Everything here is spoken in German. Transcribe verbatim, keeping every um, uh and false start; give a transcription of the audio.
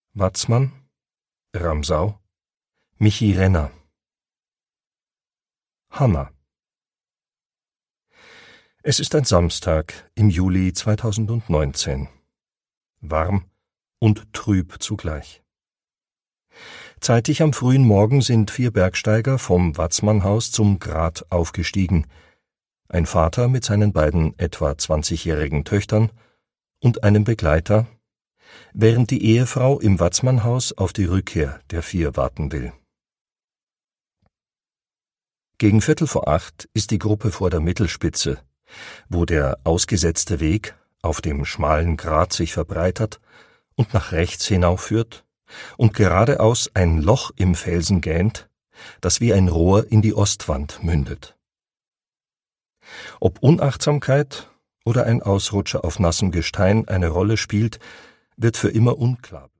Watzmann, Ramsau, Michi Renner. Hanna. Es ist ein Samstag im Juli zweitausendneunzehn. Warm und trüb zugleich. Zeitig am frühen Morgen sind vier Bergsteiger vom Watzmannhaus zum Grat aufgestiegen. Ein Vater mit seinen beiden etwa zwanzigjährigen Töchtern und einem Begleiter, während die Ehefrau im Watzmannhaus auf die Rückkehr der vier warten will. Gegen Viertel vor acht ist die Gruppe vor der Mittelspitze, wo der ausgesetzte Weg auf dem schmalen Grat sich verbreitert und nach rechts hinaufführt und geradeaus ein Loch im Felsen gähnt, das wie ein Rohr in die Ostwand mündet. Ob Unachtsamkeit oder ein Ausrutscher auf nassem Gestein eine Rolle spielt, wird für immer unklar.